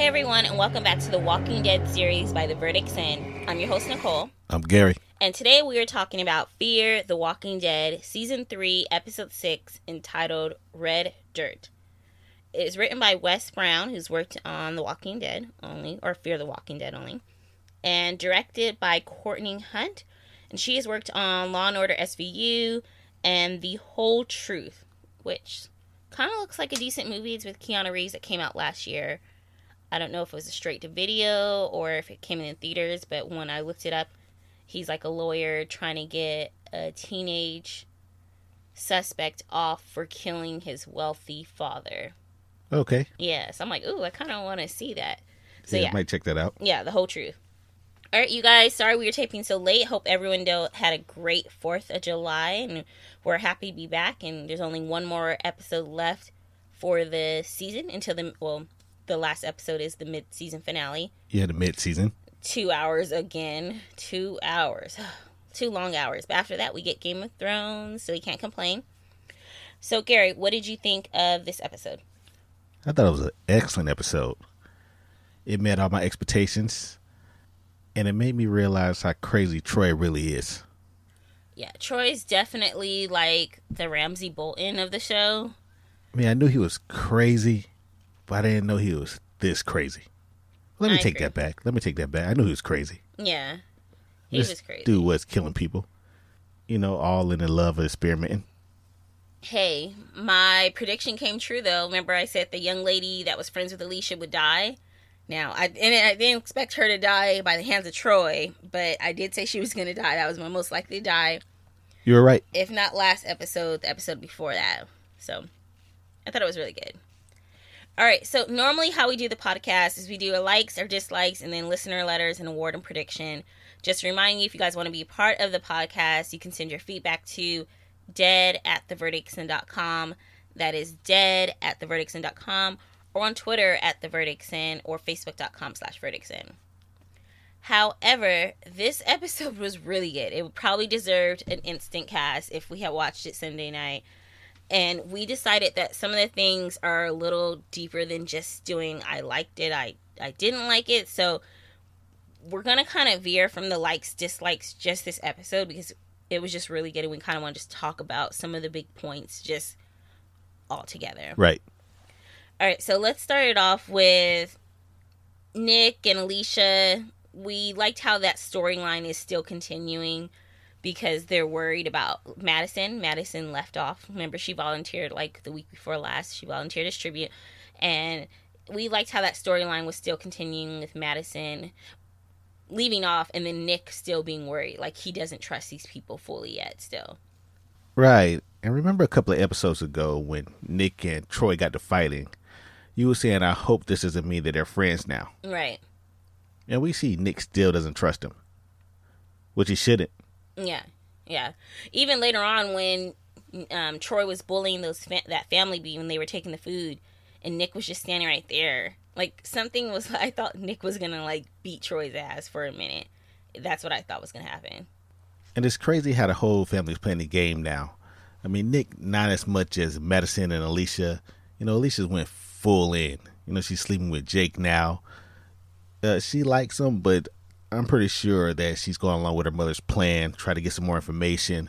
Hey everyone, and welcome back to the Walking Dead series by The Verdict's End. I'm your host, Nicole. I'm Gary. And today we are talking about Fear the Walking Dead, Season 3, Episode 6, entitled Red Dirt. It is written by Wes Brown, who's worked on The Walking Dead only, or Fear the Walking Dead only, and directed by Courtney Hunt, and she has worked on Law & Order SVU and The Whole Truth, which kind of looks like a decent movie. It's with Keanu Reeves that came out last year. I don't know if it was a straight-to-video or if it came in theaters, but when I looked it up, he's like a lawyer trying to get a teenage suspect off for killing his wealthy father. Okay. Yeah, so I'm like, ooh, I kind of want to see that. So I might check that out. Yeah, The Whole Truth. All right, you guys, sorry we were taping so late. Hope everyone had a great 4th of July, and we're happy to be back, and there's only one more episode left for the season until the last episode is the mid-season finale. Yeah, the mid-season. 2 hours again. 2 hours. 2 long hours. But after that, we get Game of Thrones, so we can't complain. So, Gary, what did you think of this episode? I thought it was an excellent episode. It met all my expectations, and it made me realize how crazy Troy really is. Yeah, Troy's definitely like the Ramsay Bolton of the show. I mean, I knew he was crazy, but I didn't know he was this crazy. Let me take that back. I knew he was crazy. Yeah. He was crazy. Dude was killing people. You know, all in the love of experimenting. Hey, my prediction came true, though. Remember I said the young lady that was friends with Alicia would die? Now, I didn't expect her to die by the hands of Troy, but I did say she was going to die. That was my most likely to die. You were right. If not last episode, the episode before that. So, I thought it was really good. All right, so normally how we do the podcast is we do a likes or dislikes and then listener letters and award and prediction. Just to remind you, if you guys want to be a part of the podcast, you can send your feedback to dead@theverdictsend.com. That is dead@theverdictsend.com, or on Twitter @theverdictsend, or facebook.com/verdictsend. However, this episode was really good. It probably deserved an instant cast if we had watched it Sunday night. And we decided that some of the things are a little deeper than just doing I liked it, I didn't like it. So we're going to kind of veer from the likes, dislikes just this episode because it was just really good. And we kind of want to just talk about some of the big points just all together. Right. All right, so let's start it off with Nick and Alicia. We liked how that storyline is still continuing because they're worried about Madison. Madison left off. Remember, she volunteered like the week before last. She volunteered as tribute. And we liked how that storyline was still continuing with Madison leaving off and then Nick still being worried. Like, he doesn't trust these people fully yet still. Right. And remember a couple of episodes ago when Nick and Troy got to fighting, you were saying, I hope this doesn't mean that they're friends now. Right. And we see Nick still doesn't trust him, which he shouldn't. Yeah. Even later on when Troy was bullying that family bee when they were taking the food and Nick was just standing right there. Like, I thought Nick was going to, like, beat Troy's ass for a minute. That's what I thought was going to happen. And it's crazy how the whole family's playing the game now. I mean, Nick, not as much as Madison and Alicia. You know, Alicia went full in. You know, she's sleeping with Jake now. She likes him, but I'm pretty sure that she's going along with her mother's plan, try to get some more information.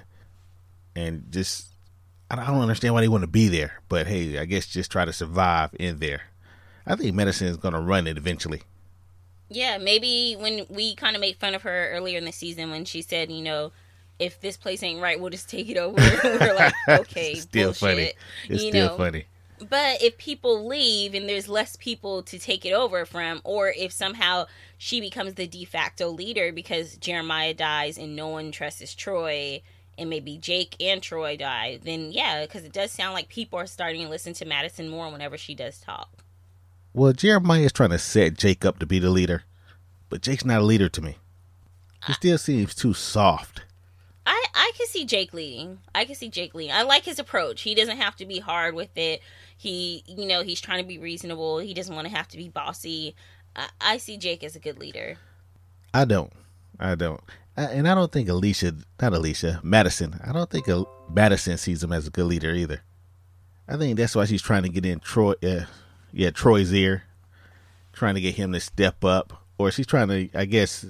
And just, I don't understand why they want to be there. But hey, I guess just try to survive in there. I think Madison is going to run it eventually. Yeah, maybe when we kind of made fun of her earlier in the season when she said, you know, if this place ain't right, we'll just take it over. We're like, okay, still bullshit. Funny. It's still funny. But if people leave and there's less people to take it over from, or if somehow she becomes the de facto leader because Jeremiah dies and no one trusts Troy, and maybe Jake and Troy die, then yeah, because it does sound like people are starting to listen to Madison more whenever she does talk. Well, Jeremiah is trying to set Jake up to be the leader, but Jake's not a leader to me. He still seems too soft. I can see Jake leading. I like his approach. He doesn't have to be hard with it. He's trying to be reasonable. He doesn't want to have to be bossy. I see Jake as a good leader. I don't. And I don't think Madison. I don't think Madison sees him as a good leader either. I think that's why she's trying to get in Troy's ear. trying to get him to step up, or she's trying to, I guess,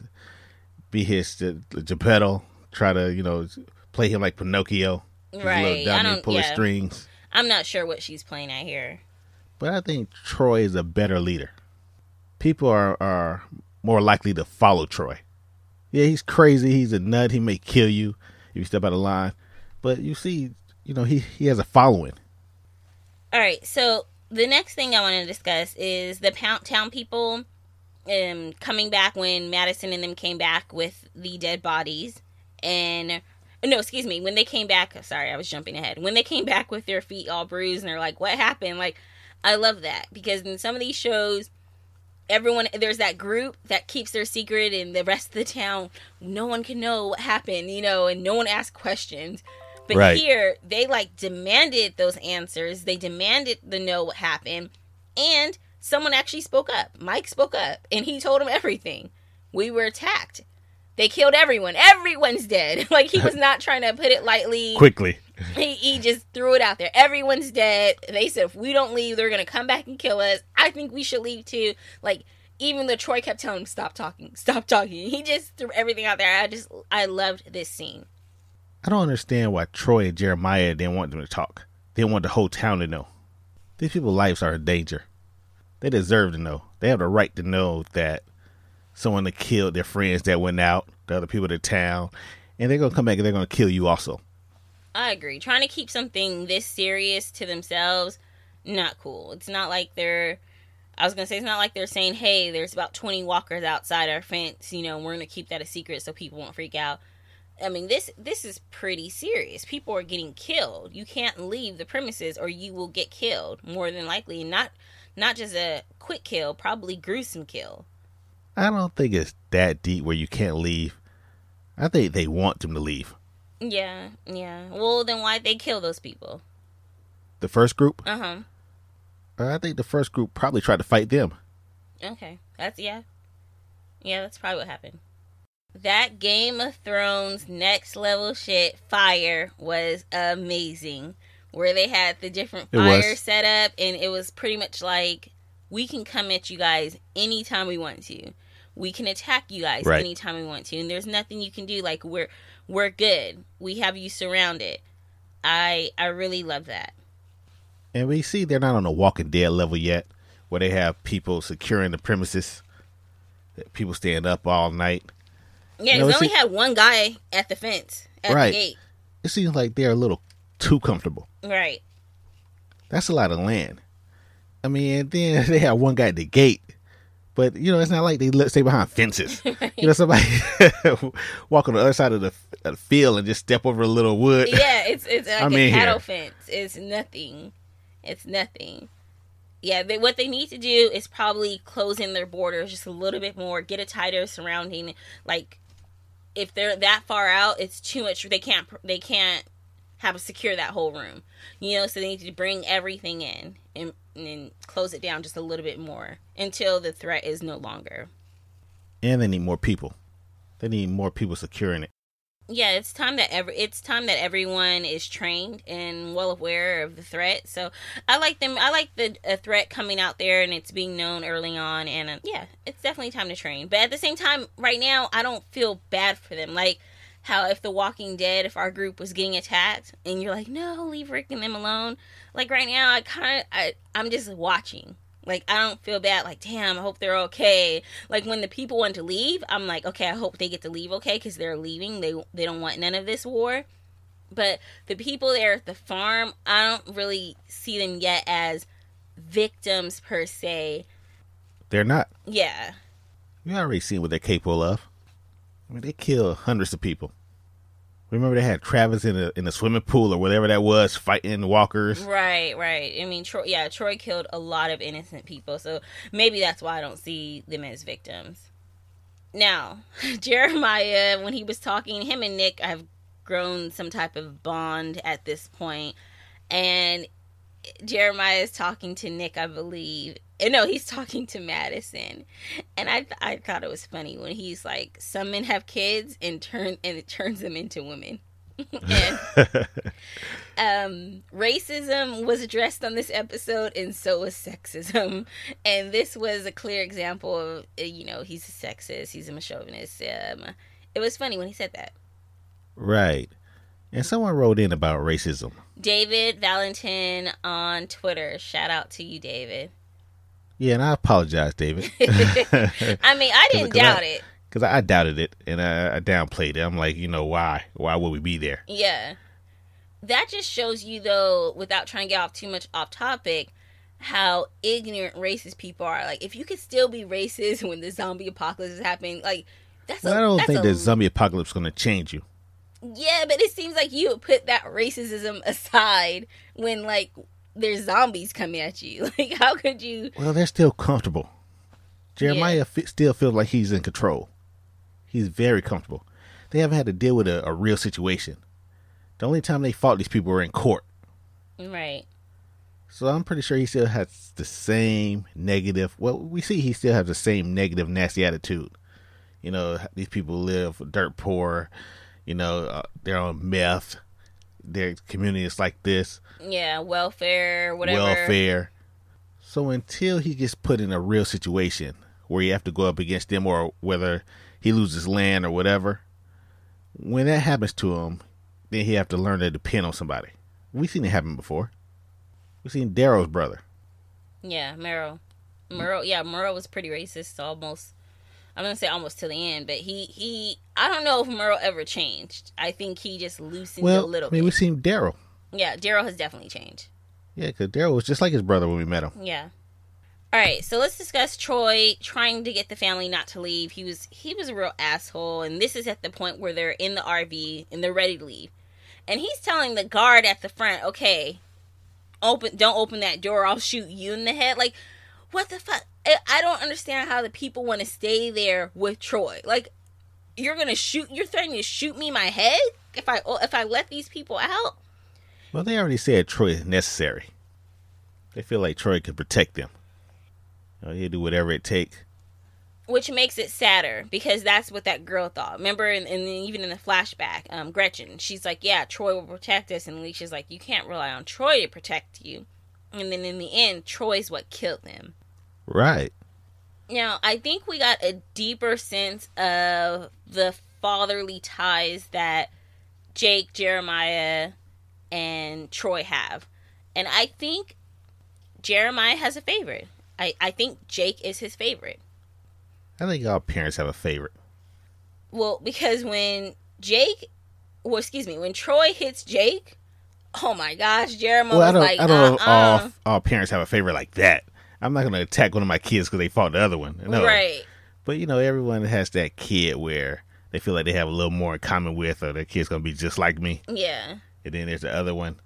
be his Geppetto, try to, play him like Pinocchio. Right. Pull his strings. I'm not sure what she's playing at here. But I think Troy is a better leader. People are more likely to follow Troy. Yeah, he's crazy. He's a nut. He may kill you if you step out of line. But you see, he has a following. All right, so the next thing I want to discuss is the town people coming back when Madison and them came back with the dead bodies. And, no, excuse me, when they came back, sorry, I was jumping ahead. When they came back with their feet all bruised and they're like, what happened? Like, I love that because in some of these shows, there's that group that keeps their secret and the rest of the town, no one can know what happened, and no one asks questions. But right. Here, they demanded those answers. They demanded to know what happened. And someone actually spoke up. Mike spoke up and he told them everything. We were attacked. They killed everyone. Everyone's dead. He was not trying to put it lightly. Quickly. He just threw it out there. Everyone's dead. They said, if we don't leave, they're going to come back and kill us. I think we should leave too. Even though Troy kept telling him, stop talking. He just threw everything out there. I loved this scene. I don't understand why Troy and Jeremiah didn't want them to talk. They didn't want the whole town to know. These people's lives are in danger. They deserve to know. They have the right to know that someone that killed their friends that went out, the other people in the town, and they're going to come back and they're going to kill you also. I agree. Trying to keep something this serious to themselves, not cool. It's not like it's not like they're saying, hey, there's about 20 walkers outside our fence, we're going to keep that a secret so people won't freak out. I mean, this is pretty serious. People are getting killed. You can't leave the premises or you will get killed, more than likely. Not just a quick kill, probably gruesome kill. I don't think it's that deep where you can't leave. I think they want them to leave. Yeah. Well, then why'd they kill those people? The first group? Uh-huh. I think the first group probably tried to fight them. Okay. Yeah, that's probably what happened. That Game of Thrones next level shit fire was amazing. Where they had the different fires set up, and it was pretty much like, we can come at you guys anytime we want to. We can attack you guys anytime we want to, and there's nothing you can do. We're good. We have you surrounded. I really love that. And we see they're not on a Walking Dead level yet, where they have people securing the premises, people staying up all night. Yeah, they only had one guy at the fence, at the gate. It seems like they're a little too comfortable. Right. That's a lot of land. I mean, and then they have one guy at the gate. But, it's not like they stay behind fences. Right. Somebody walk on the other side of the field and just step over a little wood. Yeah, it's like a cattle fence. It's nothing. Yeah, what they need to do is probably close in their borders just a little bit more, get a tighter surrounding. If they're that far out, it's too much. They can't secure that whole room. So they need to bring everything in and close it down just a little bit more until the threat is no longer. And they need more people. They need more people securing it. Yeah, it's time that everyone is trained and well aware of the threat. So I like them. I like the threat coming out there and it's being known early on. And it's definitely time to train. But at the same time, right now, I don't feel bad for them. Like how if The Walking Dead, if our group was getting attacked and you're like, no, leave Rick and them alone. Like right now, I'm just watching. Like, I don't feel bad. Like, damn, I hope they're okay. Like, when the people want to leave, I'm like, okay, I hope they get to leave okay because they're leaving. They don't want none of this war. But the people there at the farm, I don't really see them yet as victims per se. They're not. Yeah. We already seen what they're capable of. I mean, they kill hundreds of people. Remember they had Travis in a swimming pool or whatever that was, fighting walkers. Right. I mean, Troy killed a lot of innocent people, so maybe that's why I don't see them as victims. Now, Jeremiah, when he was talking, him and Nick have grown some type of bond at this point, and Jeremiah is talking to Nick, I believe. No, he's talking to Madison, and I thought it was funny when he's like, "Some men have kids and it turns them into women." And racism was addressed on this episode, and so was sexism. And this was a clear example of, he's a sexist, he's a chauvinist. It was funny when he said that. Right. And someone wrote in about racism. David Valentin on Twitter. Shout out to you, David. Yeah, and I apologize, David. I mean, I didn't doubt it. Because I doubted it, and I downplayed it. I'm like, why? Why would we be there? Yeah. That just shows you, though, without trying to get too much off topic, how ignorant racist people are. Like, if you could still be racist when the zombie apocalypse is happening, like, I don't think the zombie apocalypse is going to change you. Yeah, but it seems like you would put that racism aside when, like, there's zombies coming at you. Like, how could you? Well, they're still comfortable. Jeremiah still feels like he's in control. He's very comfortable. They haven't had to deal with a real situation. The only time they fought these people were in court. Right. So I'm pretty sure he still has the same negative. Well, we see he still has the same negative, nasty attitude. These people live dirt poor. They're on meth. Their community is like this. Yeah, welfare, whatever. Welfare. So until he gets put in a real situation where you have to go up against them, or whether he loses land or whatever, when that happens to him, then he have to learn to depend on somebody. We've seen it happen before. We've seen Daryl's brother. Yeah, Merle. Merle was pretty racist almost. I'm going to say almost to the end, but he I don't know if Merle ever changed. I think he just loosened a little bit. We've seen Daryl. Yeah, Daryl has definitely changed. Yeah, because Daryl was just like his brother when we met him. Yeah. All right, so let's discuss Troy trying to get the family not to leave. He was a real asshole, and this is at the point where they're in the RV and they're ready to leave. And he's telling the guard at the front, okay, don't open that door, I'll shoot you in the head. Like, what the fuck? I don't understand how the people want to stay there with Troy. Like, you're threatening to shoot me in my head if I let these people out? Well, they already said Troy is necessary. They feel like Troy could protect them. He'll do whatever it takes. Which makes it sadder, because that's what that girl thought. Remember, even in the flashback, Gretchen, she's like, yeah, Troy will protect us. And Alicia's like, you can't rely on Troy to protect you. And then in the end, Troy's what killed them. Right. Now, I think we got a deeper sense of the fatherly ties that Jake, Jeremiah, and Troy have. And I think Jeremiah has a favorite. I think Jake is his favorite. I think all parents have a favorite. Well, because when Troy hits Jake, oh my gosh, Jeremiah was like, I don't know if all parents have a favorite like that. I'm not going to attack one of my kids because they fought the other one. No. Right. But, everyone has that kid where they feel like they have a little more in common with, or their kid's going to be just like me. Yeah. And then there's the other one.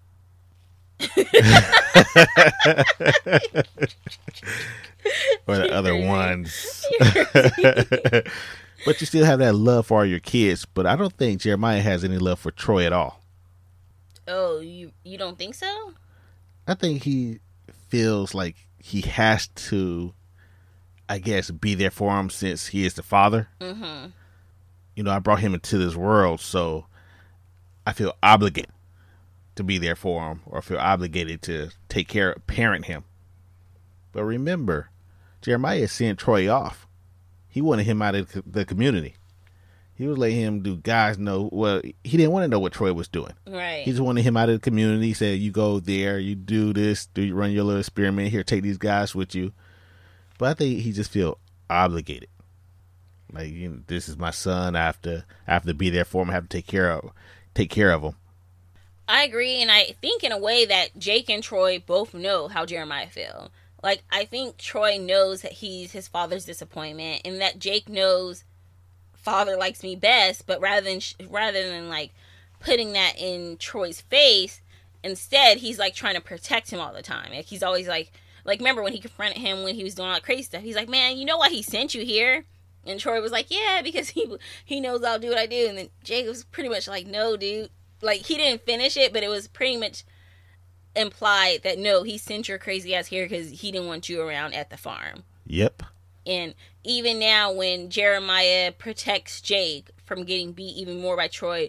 Or the other ones. But you still have that love for all your kids. But I don't think Jeremiah has any love for Troy at all. Oh, you don't think so? I think he feels like he has to, I guess, be there for him since he is the father. Mm-hmm. I brought him into this world, so I feel obligated to be there for him, or feel obligated to parent him. But remember, Jeremiah sent Troy off. He wanted him out of the community. He was letting him do guys know. Well, he didn't want to know what Troy was doing. Right. He just wanted him out of the community. He said, you go there, you do this, you run your little experiment here, take these guys with you. But I think he just feel obligated. Like, this is my son. I have to be there for him. I have to take care of him. I agree, and I think in a way that Jake and Troy both know how Jeremiah feel. Like, I think Troy knows that he's his father's disappointment, and that Jake knows father likes me best, but rather than like putting that in Troy's face, instead he's like trying to protect him all the time. Like, he's always like remember when he confronted him when he was doing all that crazy stuff? He's like, man, you know why he sent you here? And Troy was like, yeah, because he knows I'll do what I do. And then Jake was pretty much like, no, dude. Like, he didn't finish it, but it was pretty much implied that, no, he sent your crazy ass here because he didn't want you around at the farm. Yep. And even now, when Jeremiah protects Jake from getting beat even more by Troy,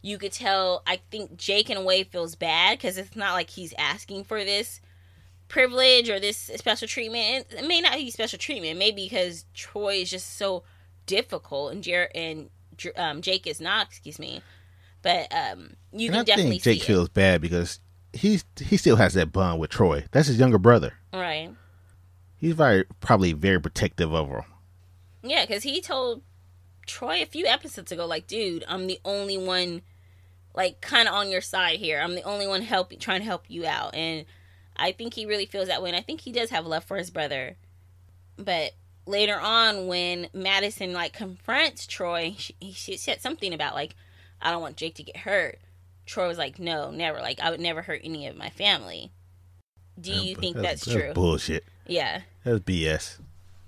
you could tell, I think Jake in a way feels bad because it's not like he's asking for this privilege or this special treatment. It may not be special treatment, maybe because Troy is just so difficult and Jake is not, excuse me. But you can definitely see Jake feels bad because he still has that bond with Troy. That's his younger brother. Right. He's probably very protective of him. Yeah, because he told Troy a few episodes ago, like, dude, I'm the only one, like, kind of on your side here. I'm the only one trying to help you out. And I think he really feels that way. And I think he does have love for his brother. But later on, when Madison, like, confronts Troy, she said something about, like, I don't want Jake to get hurt. Troy was like, no, never. Like, I would never hurt any of my family. Do you think that's true? That's bullshit. Yeah. That's BS.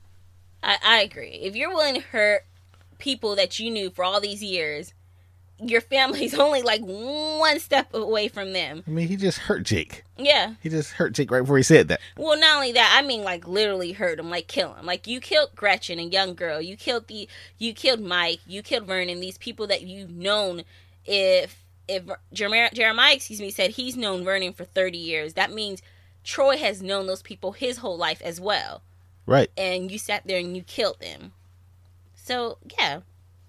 I agree. If you're willing to hurt people that you knew for all these years, your family's only like one step away from them. I mean, he just hurt Jake. Yeah. He just hurt Jake right before he said that. Well, not only that, I mean, like, literally hurt him, like, kill him. Like, you killed Gretchen, a young girl. You killed Mike. You killed Vernon. These people that you've known. If Jeremiah, said he's known Vernon for 30 years, that means Troy has known those people his whole life as well. Right. And you sat there and you killed them. So, yeah.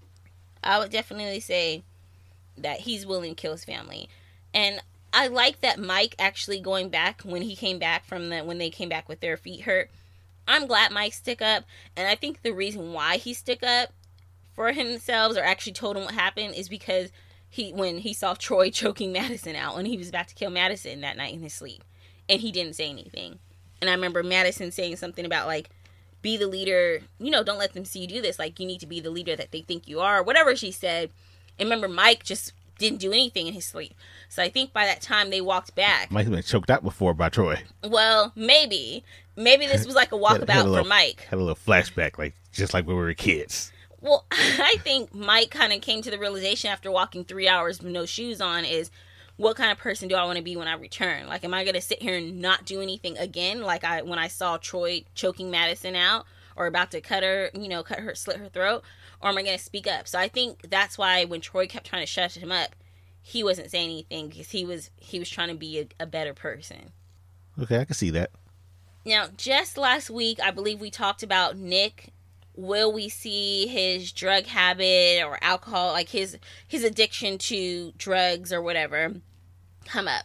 I would definitely say that he's willing to kill his family. And I like that Mike actually going back when he came back when they came back with their feet hurt. I'm glad Mike stuck up. And I think the reason why he stuck up for himself or actually told him what happened is because when he saw Troy choking Madison out and he was about to kill Madison that night in his sleep. And he didn't say anything. And I remember Madison saying something about, like, be the leader, don't let them see you do this. Like, you need to be the leader that they think you are, whatever she said. And remember, Mike just didn't do anything in his sleep. So I think by that time they walked back. Mike's been choked out before by Troy. Well, maybe. Maybe this was like a walkabout for Mike. Had a little flashback, just like when we were kids. Well, I think Mike kind of came to the realization after walking 3 hours with no shoes on is, what kind of person do I want to be when I return? Like, am I going to sit here and not do anything again? Like when I saw Troy choking Madison out or about to slit her throat, or am I going to speak up? So I think that's why when Troy kept trying to shut him up, he wasn't saying anything because he was trying to be a better person. Okay, I can see that. Now, just last week, I believe we talked about Nick. Will we see his drug habit or alcohol, like his addiction to drugs or whatever, come up?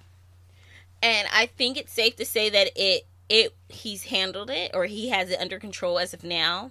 And I think it's safe to say that he's handled it, or he has it under control as of now.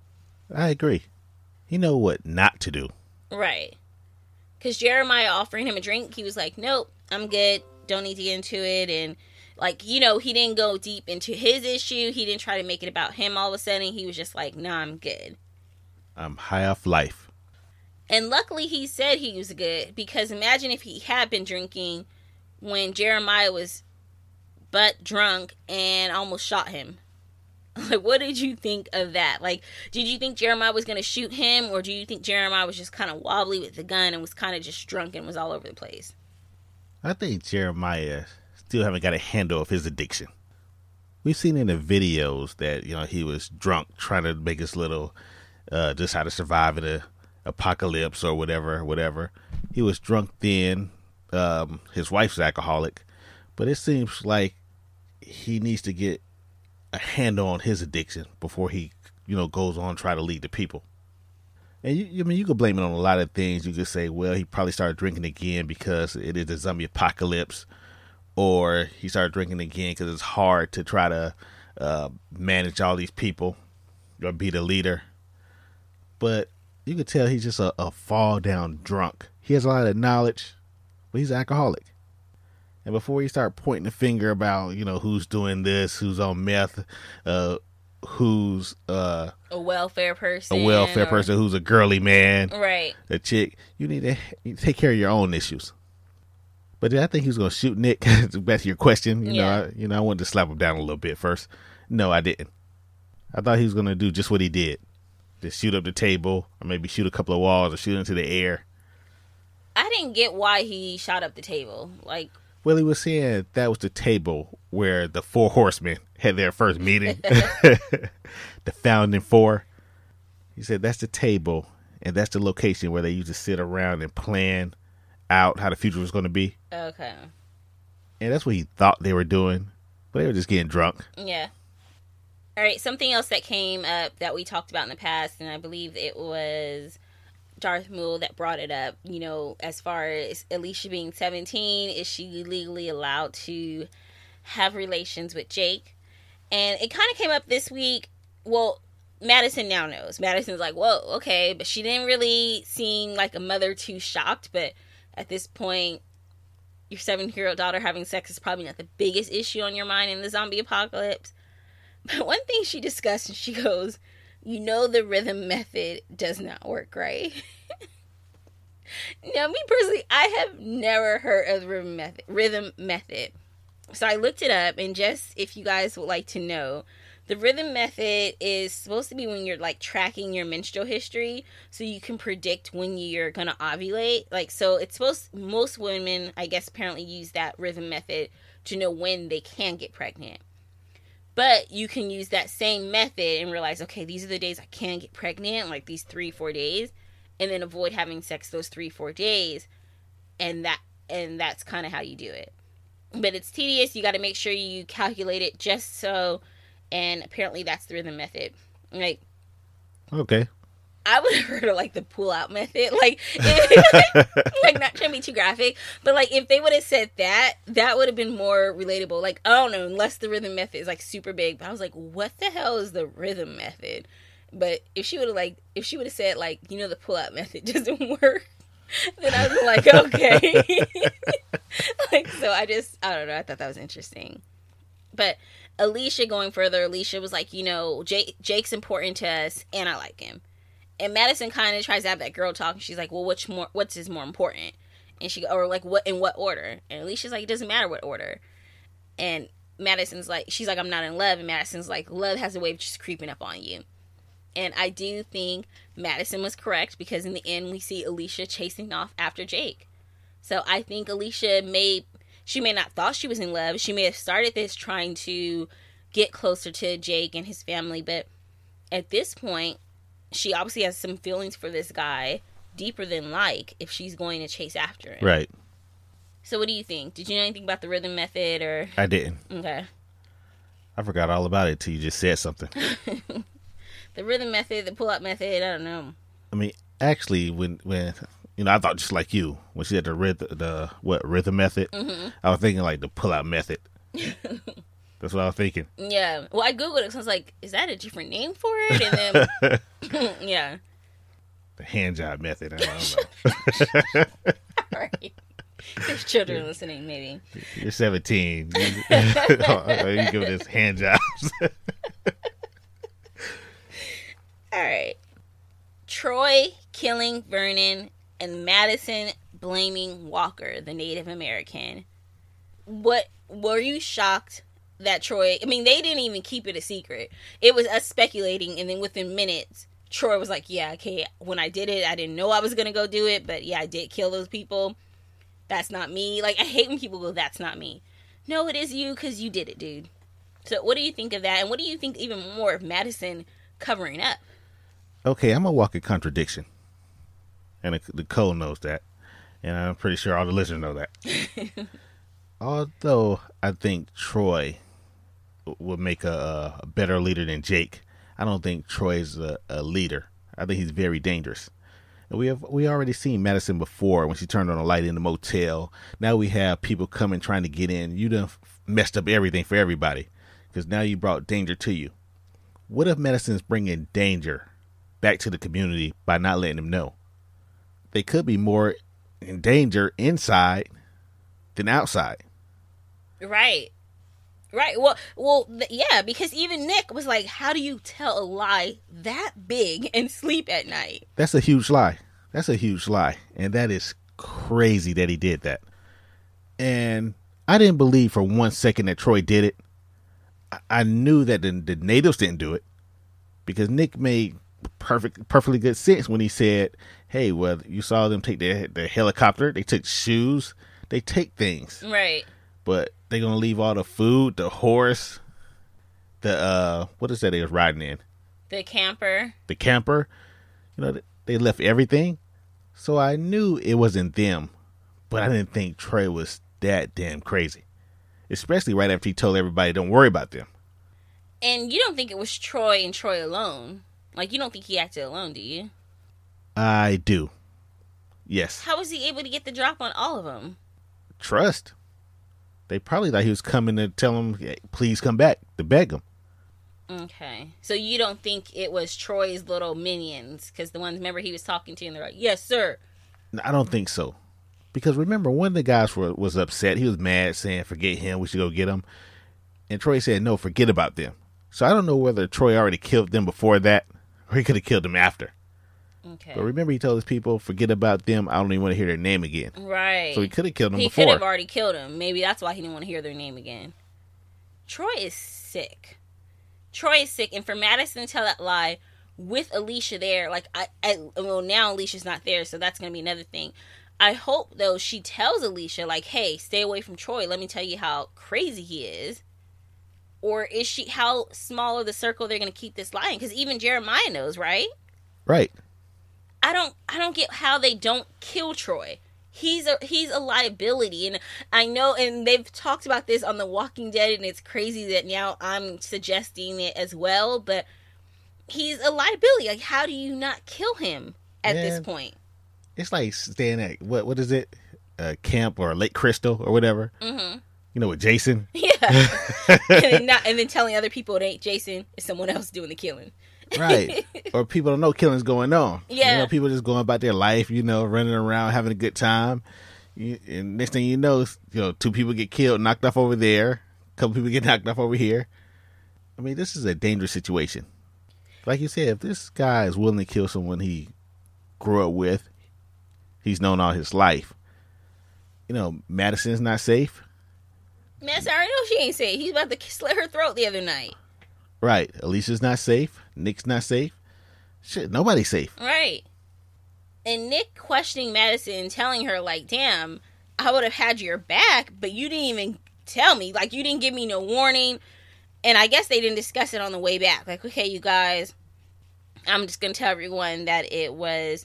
I agree. He know what not to do. Right. Because Jeremiah offering him a drink, he was like, nope, I'm good. Don't need to get into it. And, like, he didn't go deep into his issue. He didn't try to make it about him all of a sudden. He was just like, nah, I'm good. I'm high off life. And luckily he said he was good, because imagine if he had been drinking when Jeremiah was butt drunk and almost shot him. Like, what did you think of that? Like, did you think Jeremiah was going to shoot him, or do you think Jeremiah was just kind of wobbly with the gun and was kind of just drunk and was all over the place? I think Jeremiah still haven't got a handle of his addiction. We've seen in the videos that, he was drunk trying to make his little, just how to survive in a apocalypse or whatever. He was drunk then. His wife's alcoholic, but it seems like he needs to get a handle on his addiction before he, goes on try to lead the people. And you could blame it on a lot of things. You could say, well, he probably started drinking again because it is a zombie apocalypse, or he started drinking again because it's hard to try to manage all these people or be the leader. But you could tell he's just a fall down drunk. He has a lot of knowledge, but he's an alcoholic. And before you start pointing the finger about, who's doing this, who's on meth, who's a welfare person, who's a girly man, right? A chick, you need to take care of your own issues. But I think he was going to shoot Nick. Back to your question, I wanted to slap him down a little bit first. No, I didn't. I thought he was going to do just what he did, just shoot up the table, or maybe shoot a couple of walls, or shoot into the air. I didn't get why he shot up the table, like. Well, he was saying that was the table where the 4 horsemen had their first meeting. The founding 4. He said that's the table, and that's the location where they used to sit around and plan out how the future was going to be. Okay. And that's what he thought they were doing. But they were just getting drunk. Yeah. All right, something else that came up that we talked about in the past, and I believe it was Darth Maul that brought it up, as far as Alicia being 17, is she legally allowed to have relations with Jake? And it kind of came up this week. Well, Madison now knows. Madison's like, whoa, okay, but she didn't really seem like a mother too shocked, but at this point, your 17-year-old daughter having sex is probably not the biggest issue on your mind in the zombie apocalypse. But one thing she discussed, and she goes, the rhythm method does not work, right? Now, me personally, I have never heard of the rhythm method. So I looked it up, and just if you guys would like to know, the rhythm method is supposed to be when you're like tracking your menstrual history so you can predict when you're going to ovulate. So it's most women, I guess, apparently use that rhythm method to know when they can get pregnant. But you can use that same method and realize, okay, these are the days I can get pregnant, like these 3-4 days, and then avoid having sex those 3-4 days. And that's kind of how you do it. But it's tedious. You got to make sure you calculate it just so. And apparently that's the rhythm method. Okay. I would have heard of the pull-out method. Not trying to be too graphic, but if they would have said that would have been more relatable. I don't know, unless the rhythm method is super big. But I was like, what the hell is the rhythm method? But if she would have said the pull-out method doesn't work, then I was like, okay. So I don't know. I thought that was interesting. But Alicia, going further, Alicia was like, Jake's important to us, and I like him. And Madison kind of tries to have that girl talk, and she's like, well, what's is more important? And what in what order? And Alicia's like, it doesn't matter what order. And Madison's like, she's like, I'm not in love. And Madison's like, love has a way of just creeping up on you. And I do think Madison was correct, because in the end, we see Alicia chasing off after Jake. So I think Alicia she may not thought she was in love. She may have started this trying to get closer to Jake and his family. But at this point, she obviously has some feelings for this guy, deeper than if she's going to chase after him. Right. So what do you think? Did you know anything about the rhythm method? Or I didn't. Okay. I forgot all about it till you just said something. The rhythm method, the pull-up method, I don't know. I mean, actually, when I thought just like you, when she had the rhythm method, mm-hmm. I was thinking the pull-out method. That's what I was thinking. Yeah. Well, I Googled it, so I was like, is that a different name for it? And then, yeah. The hand job method. I don't know. All right. There's children listening, maybe. You're 17. You give this hand jobs. All right. Troy killing Vernon and Madison blaming Walker, the Native American. What were you shocked that Troy? I mean, they didn't even keep it a secret. It was us speculating, and then within minutes, Troy was like, "Yeah, okay. When I did it, I didn't know I was gonna go do it, but yeah, I did kill those people. That's not me." I hate when people go, "That's not me." No, it is you, because you did it, dude. So, what do you think of that? And what do you think even more of Madison covering up? Okay, I'm a walking contradiction. And the code knows that. And I'm pretty sure all the listeners know that. Although I think Troy would make a better leader than Jake, I don't think Troy's a leader. I think he's very dangerous. And we already seen Madison before when she turned on a light in the motel. Now we have people coming trying to get in. You done messed up everything for everybody because now you brought danger to you. What if Madison's bringing danger back to the community by not letting them know? They could be more in danger inside than outside. Right. Yeah, because even Nick was like, how do you tell a lie that big and sleep at night? That's a huge lie. And that is crazy that he did that. And I didn't believe for 1 second that Troy did it. I knew that the natives didn't do it because Nick made perfectly good sense when he said, hey, well, you saw them take the helicopter. They took shoes. They take things. Right. But they're going to leave all the food, the horse, what is that they was riding in? The camper. They left everything. So I knew it wasn't them. but I didn't think Troy was that damn crazy. Especially right after he told everybody don't worry about them. And you don't think it was Troy and Troy alone. Like, you don't think he acted alone, do you? I do. Yes. How was he able to get the drop on all of them? Trust. They probably thought he was coming to tell him, hey, please come back, to beg him. Okay. So you don't think it was Troy's little minions? Because the ones, remember, he was talking to and they're like, yes, sir. No, I don't think so. Because remember, one of the guys was upset. He was mad, saying, forget him, we should go get him. And Troy said, no, forget about them. So I don't know whether Troy already killed them before that, or he could have killed them after. Okay. But remember, he told his people, forget about them, I don't even want to hear their name again. Right. So he could have killed them He before. could have already killed them. Maybe that's why he didn't want to hear their name again. Troy is sick. Troy is sick. And for Madison to tell that lie with Alicia there, like, well, now Alicia's not there, so that's going to be another thing. I hope, though, she tells Alicia, like, hey, stay away from Troy. Let me tell you how crazy he is. Or is she, how small of the circle they're going to keep this lying? Because even Jeremiah knows, right? Right. I don't get how they don't kill Troy. He's a liability, and I know, and they've talked about this on The Walking Dead, and it's crazy that now I'm suggesting it as well, but he's a liability. Like, how do you not kill him at this point? It's like staying at, what is it? Camp or Lake Crystal or whatever. Mm-hmm. You know, with Jason. Yeah. and then telling other people it ain't Jason, it's someone else doing the killing. Right. Or people don't know killing's going on. Yeah. You know, people just going about their life, you know, running around, having a good time. And next thing you know, two people get killed, knocked off over there. A couple people get knocked off over here. I mean, this is a dangerous situation. Like you said, if this guy is willing to kill someone he grew up with, he's known all his life. You know, Madison's not safe. Madison already knows she ain't safe. He's about to slit her throat the other night. Right. Alicia's not safe. Nick's not safe. Shit, nobody's safe. Right. And Nick questioning Madison, telling her, like, damn, I would have had your back, but you didn't even tell me. Like, you didn't give me no warning. And I guess they didn't discuss it on the way back. Like, okay, you guys, I'm just going to tell everyone that it was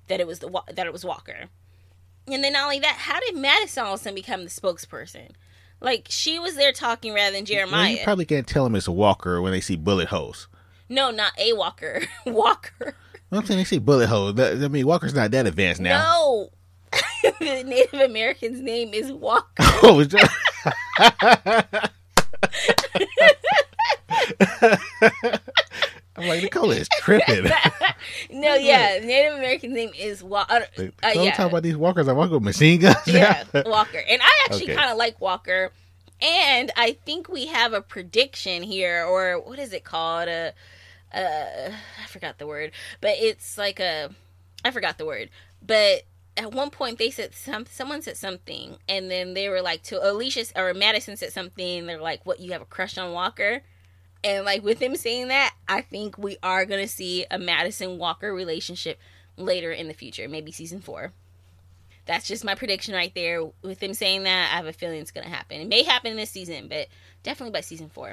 Walker. And then not only that, how did Madison all of a sudden become the spokesperson? Like, she was there talking rather than Jeremiah. Well, you probably can't tell them it's a Walker when they see bullet holes. No, not a Walker. Walker. Well, I'm saying they see bullet holes. I mean, Walker's not that advanced now. No. The Native American's name is Walker. Oh, it's just... I'm like, Nicole is tripping. No, yeah, Native American's name is Walker. Don't talk about these Walkers. I walk with machine guns. Yeah, Walker. And I actually Okay. kind of like Walker. And I think we have a prediction here, or what is it called? I forgot the word. But it's like I forgot the word. But at one point they said someone said something, and then they were like, to Alicia or Madison said something, and they're like, what, you have a crush on Walker? And like with him saying that, I think we are going to see a Madison Walker relationship later in the future, maybe season 4. That's just my prediction right there. With him saying that, I have a feeling it's going to happen. It may happen in this season, but definitely by season 4.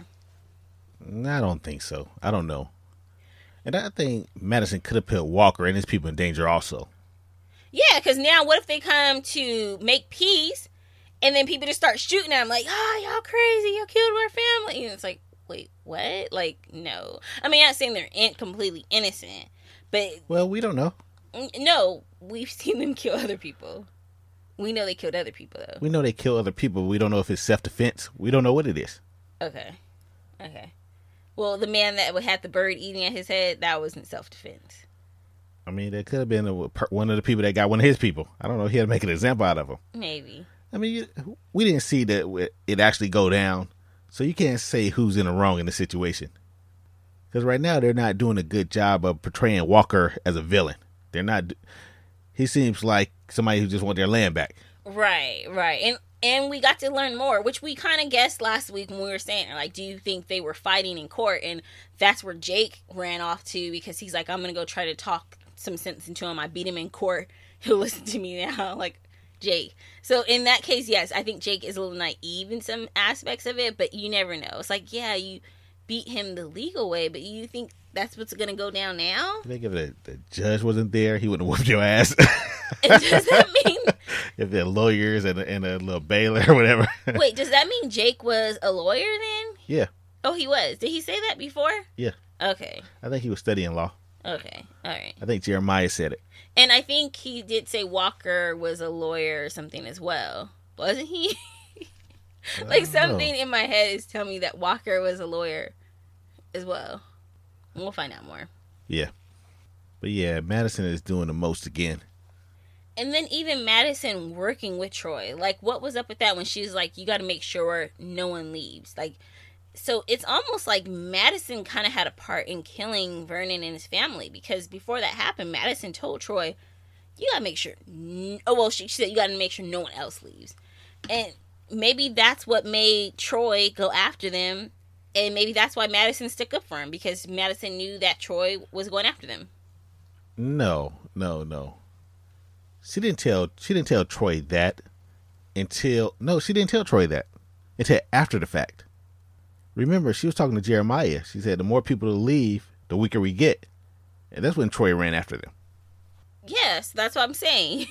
I don't think so. I don't know. And I think Madison could have put Walker and his people in danger also. Yeah, because now what if they come to make peace, and then people just start shooting at them like, oh, y'all crazy, y'all killed our family. And it's like, wait, what? Like, no. I mean, I'm not saying they're completely innocent, but... Well, we don't know. No, we've seen them kill other people. We know they killed other people, though. We know they kill other people. We don't know if it's self-defense. We don't know what it is. Okay. Well, the man that had the bird eating at his head, that wasn't self-defense. I mean, that could have been one of the people that got one of his people. I don't know. He had to make an example out of him. Maybe. I mean, we didn't see that it actually go down. So you can't say who's in the wrong in the situation. Because right now, they're not doing a good job of portraying Walker as a villain. They're not. He seems like somebody who just wants their land back. Right. And we got to learn more, which we kind of guessed last week when we were saying, like, do you think they were fighting in court? And that's where Jake ran off to, because he's like, I'm going to go try to talk some sense into him. I beat him in court. He'll listen to me now. Like, Jake. So in that case, yes, I think Jake is a little naive in some aspects of it, but you never know. It's like, yeah, you beat him the legal way, but you think that's what's going to go down now? I think if the judge wasn't there, he wouldn't have whooped your ass. Does that mean... If they're lawyers and a little bailiff or whatever. Wait, does that mean Jake was a lawyer then? Yeah. Oh, he was. Did he say that before? Yeah. Okay. I think he was studying law. Okay. All right. I think Jeremiah said it. And I think he did say Walker was a lawyer or something as well. Wasn't he? Like something in my head is telling me that Walker was a lawyer as well. We'll find out more. Yeah. But yeah, Madison is doing the most again. And then even Madison working with Troy. Like, what was up with that when she was like, you got to make sure no one leaves? Like, so it's almost like Madison kind of had a part in killing Vernon and his family. Because before that happened, Madison told Troy, you got to make sure... she said, you got to make sure no one else leaves. And maybe that's what made Troy go after them. And maybe that's why Madison stuck up for him. Because Madison knew that Troy was going after them. No. She didn't tell Troy that until after the fact. Remember, she was talking to Jeremiah. She said the more people to leave, the weaker we get. And that's when Troy ran after them. Yes, that's what I'm saying.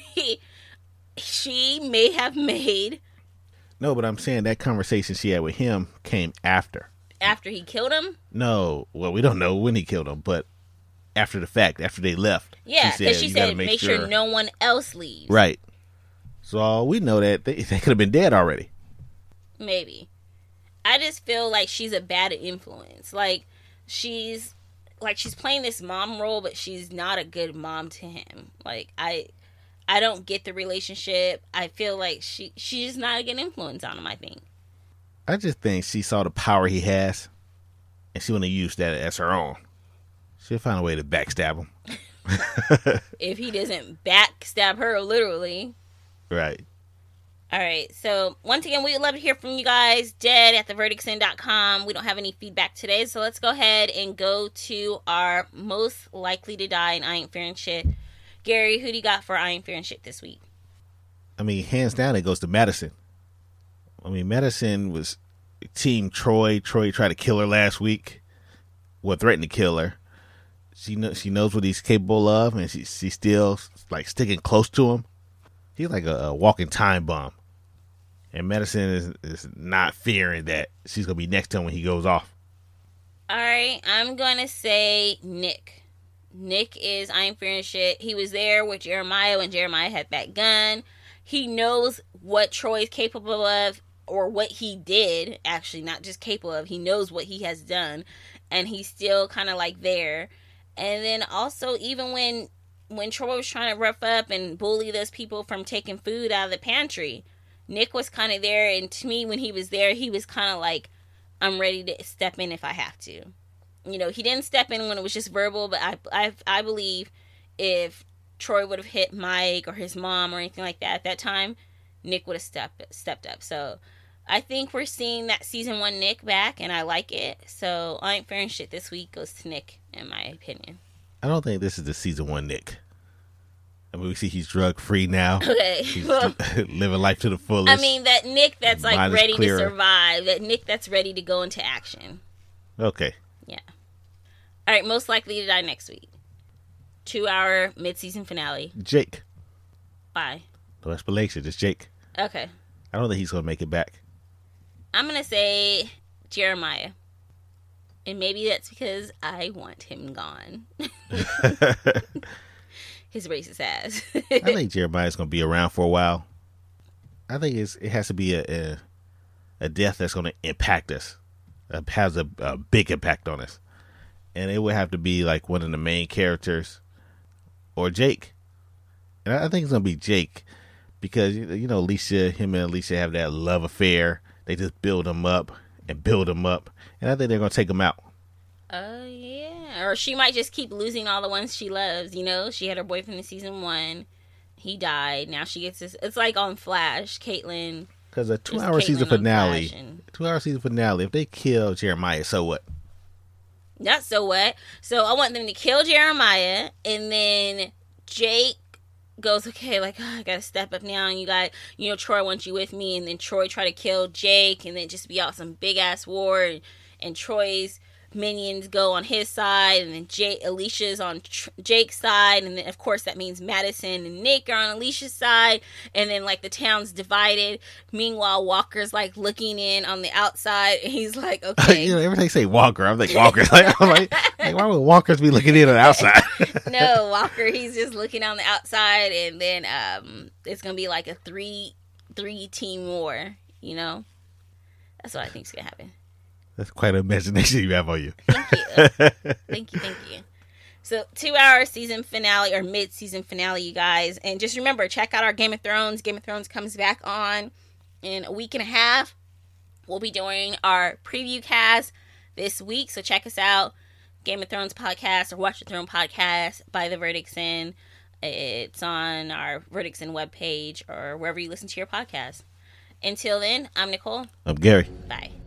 She may have made... No, but I'm saying that conversation she had with him came after. After he killed him? No. Well, we don't know when he killed him, but after the fact, after they left. Yeah, because she said make sure no one else leaves. Right. So we know that they could have been dead already. Maybe. I just feel like she's a bad influence. Like she's playing this mom role, but she's not a good mom to him. Like I don't get the relationship. I feel like she's just not a good influence on him, I think. I just think she saw the power he has, and she want to use that as her own. She'll find a way to backstab him. If he doesn't backstab her, literally. Right. All right. So, once again, we would love to hear from you guys. dead@theverdictsin.com. We don't have any feedback today, so let's go ahead and go to our most likely to die in I Ain't Fearing Shit. Gary, who do you got for I Ain't Fearing Shit this week? I mean, hands down, it goes to Madison. I mean, Madison was Team Troy. Troy tried to kill her last week. Well, threatened to kill her. She knows what he's capable of, and she's still like sticking close to him. He's like a walking time bomb. And Madison is not fearing that she's going to be next to him when he goes off. All right, I'm going to say Nick. Nick is I Ain't Fearing Shit. He was there with Jeremiah when Jeremiah had that gun. He knows what Troy's capable of, or what he did, actually, not just capable of. He knows what he has done, and he's still kind of like there. And then also, even when Troy was trying to rough up and bully those people from taking food out of the pantry, Nick was kind of there. And to me, when he was there, he was kind of like, I'm ready to step in if I have to. You know, he didn't step in when it was just verbal, but I believe if Troy would have hit Mike or his mom or anything like that at that time, Nick would have stepped up. So I think we're seeing that season 1 Nick back, and I like it. So I Ain't Fearing Shit this week goes to Nick, in my opinion. I don't think this is the season 1 Nick. I mean, we see he's drug free now. Okay. He's living life to the fullest. I mean, that Nick that's like ready to survive. That Nick that's ready to go into action. Okay. Yeah. All right, most likely to die next week. 2-hour mid-season finale. Jake. Bye. No explanation, just Jake. Okay. I don't think he's going to make it back. I'm going to say Jeremiah. And maybe that's because I want him gone. His racist ass. I think Jeremiah's going to be around for a while. I think it has to be a death that's going to impact us. Has a big impact on us. And it would have to be like one of the main characters or Jake. And I think it's going to be Jake because, you know, him and Alicia have that love affair. They just build him up and build him up. And I think they're going to take him out. Yeah. Or she might just keep losing all the ones she loves. You know, she had her boyfriend in season 1. He died. Now she gets this. It's like on Flash, Caitlyn. Because a 2-hour season finale. 2-hour season finale. If they kill Jeremiah, so what? Not so what. So I want them to kill Jeremiah, and then Jake goes, okay, like, oh, I gotta step up now, and you got, you know, Troy wants you with me, and then Troy try to kill Jake, and then just be out some big ass war, and Troy's minions go on his side, and then Alicia's on Jake's side, and then of course that means Madison and Nick are on Alicia's side, and then like the town's divided. Meanwhile, Walker's like looking in on the outside, and he's like, okay. Every time you say Walker, I'm like Walker. I'm like, why would Walkers be looking in on the outside? No, Walker, he's just looking on the outside, and then it's gonna be like a three team war. That's what I think is gonna happen. That's quite an imagination you have on you. Thank you. So 2-hour season finale or mid-season finale, you guys. And just remember, check out our Game of Thrones. Game of Thrones comes back on in a week and a half. We'll be doing our preview cast this week. So check us out. Game of Thrones podcast or Watch the Throne podcast by The Verdicts In. It's on our Verdicts In webpage or wherever you listen to your podcast. Until then, I'm Nicole. I'm Gary. Bye.